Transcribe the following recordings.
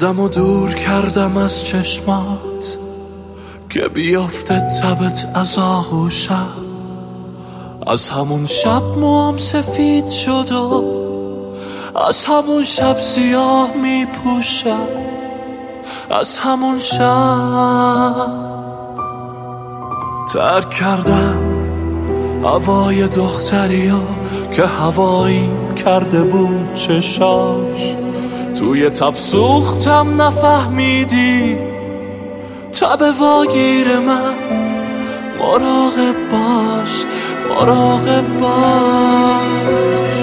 خودم رو دور کردم از چشمات که بیافته تبت از آغوشم. از همون شب موام سفید شد و از همون شب سیاه می پوشم. از همون شب ترک کردم هوای دختریو که هواییم کرده بود چشاش. توی تب سوختم نفهمیدی تب واگیر من. مراقب باش مراقب باش.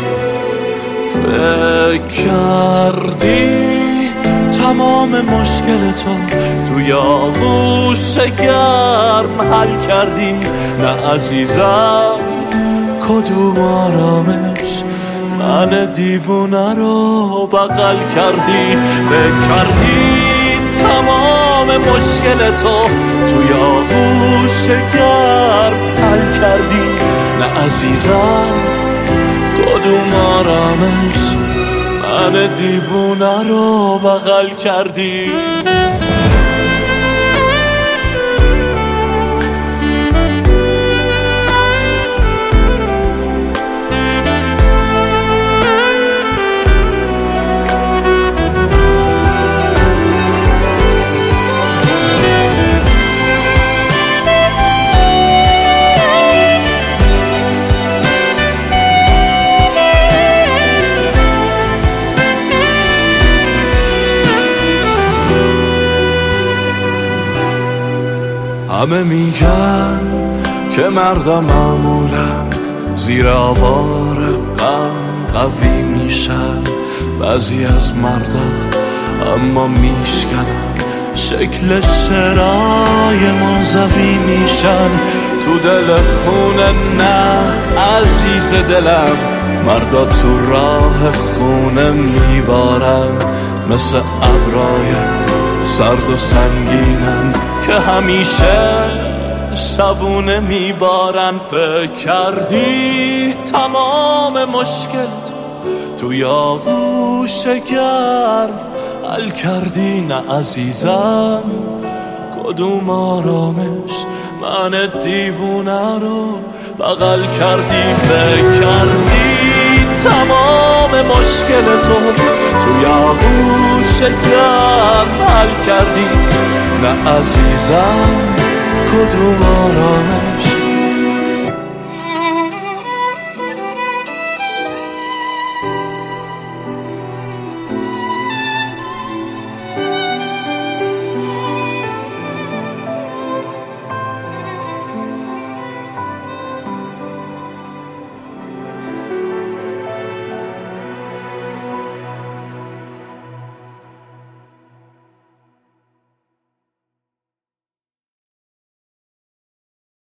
فکر کردی تمام مشکل تو توی آغوش گرم حل کردی؟ نه عزیزم کدوم آرامش من دیوونه رو بغل کردی؟ فکر کردی تمام مشکل تو توی آغوش گرم حل کردی؟ نه عزیزم کدوم آرامش من دیوونه رو بغل کردی؟ همه میگن که مردم معمولا زیر آوار غم قوی میشن. بعضی از مردا اما میشکنن شکل شعرهای منزوی میشن. تو دل خونه نه عزیز دلم، مردا تو راه خونه میبارن. مثل ابرای سرد و سنگینن که همیشه شبونه میبارن. فکر کردی تمام مشکل توی آغوش گرم حل کردی؟ نه عزیزم کدوم آرامش من دیوونه رو بغل کردی؟ فکر کردی تمام مشکل تو توی آغوش گرم حل کردی؟ نه عزیزم کدوم آرامش